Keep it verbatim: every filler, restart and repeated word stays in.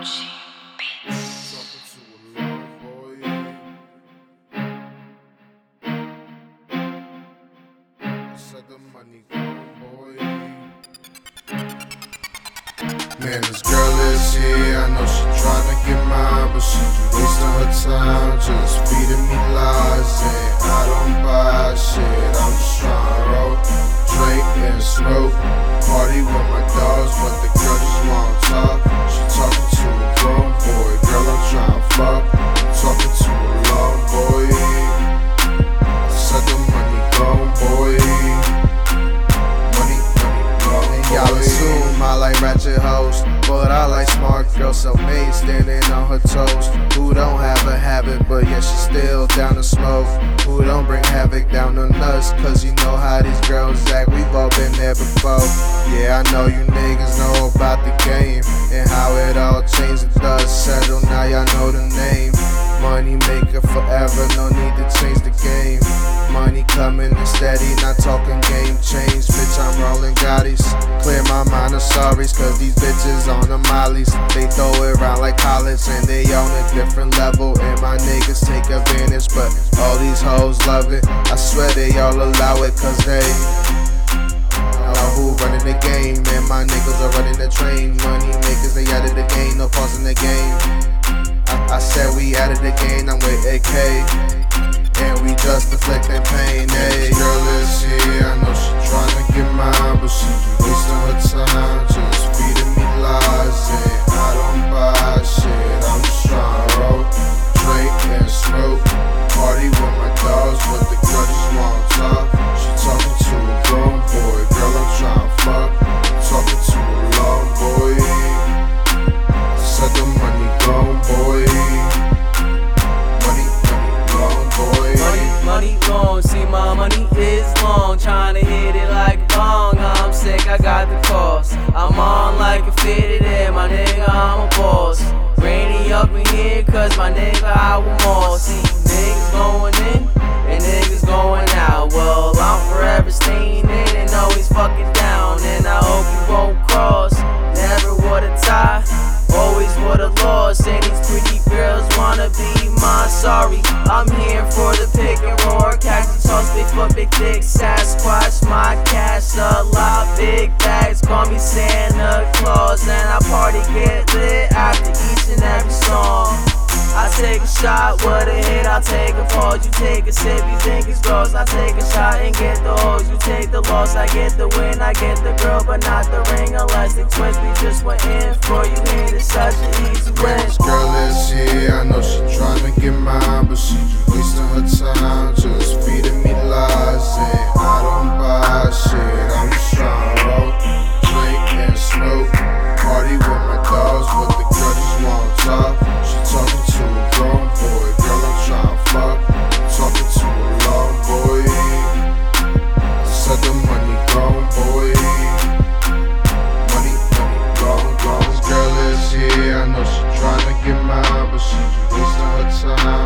Said the money gone, boy. Man, this girl is here. I know she tryna get mine, but she just wasting her time, just feeding me lies. Saying I don't buy shit. I'm just tryna roll, drink and smoke, party with my dogs, but the girl just wanna talk. She talking to a grown boy, girl I'm tryna fuck. Talking to a long boy. I said the money gone, boy. Y'all assume I like ratchet hoes, but I like smart girls, self-made, standing on her toes. Who don't have a habit, but yeah, she still down to smoke. Who don't bring havoc down on us, cause you know how these girls act. We've all been there before. Yeah, I know you niggas know about the game and how it all changed. It does settle, now y'all know the name. Money maker forever, no need to change the game. Money coming in steady, not talking game change. Bitch, I'm rolling Gottis. Clear my mind of sorries, cause these bitches on the mollies. They throw it around like college and they on a different level. And my niggas take advantage, but all these hoes love it. I swear they all allow it, cause they know who running the game. And my niggas are running the train. Money makers, they out of the game, no pause in the game. I, I said we out of the game, I'm with A K. And we just inflicting pain, ayy. Girl is here, I know she tryna get mine, but she just wasting her time, just feeding me lies. Saying I don't buy shit, I'm just tryna roll, drink and smoke, party with my dogs, but the girl just wanna talk. She talking to a grown boy, girl I'm tryna fuck. Talking to a long boy. I said the money gone, boy. Money long, see my money is long. Tryna hit it like a gong. I'm sick, I got the cost. I'm on like a fitted in, my nigga, I'm a boss. Rainy up in here, cause my nigga, I want more. See, niggas going in, and niggas going out. Well, I'm forever staying in and always fucking down. And I hope you won't cross, never would a tie, always would a loss. And these pretty girls wanna be mine, sorry. I'm here for the pick and roar, cactus toss, big foot, big dick, Sasquatch, my cash a lot, big bags, call me Santa Claus, and I party get lit after each and every song. I take a shot with a hit, I take a pause, you take a sip, you think it's gross. I take a shot and get the hose, you take the loss, I get the win, I get the girl, but not the ring unless they twist. We just went in for you, hit it such an easy win. This girl is here, I know she tryna get mine, but she just wasting her time, just feeding me lies. Saying I don't buy shit, I'm just tryna roll, drink and smoke, party with my dogs, but the girl just wanna talk. She talking to a grown boy, girl I'm tryna fuck. Talking to a long boy. I said the money gone, boy. Money, money gone, gone. This girl is here, I know she tryna get mine, but she just wasting her time.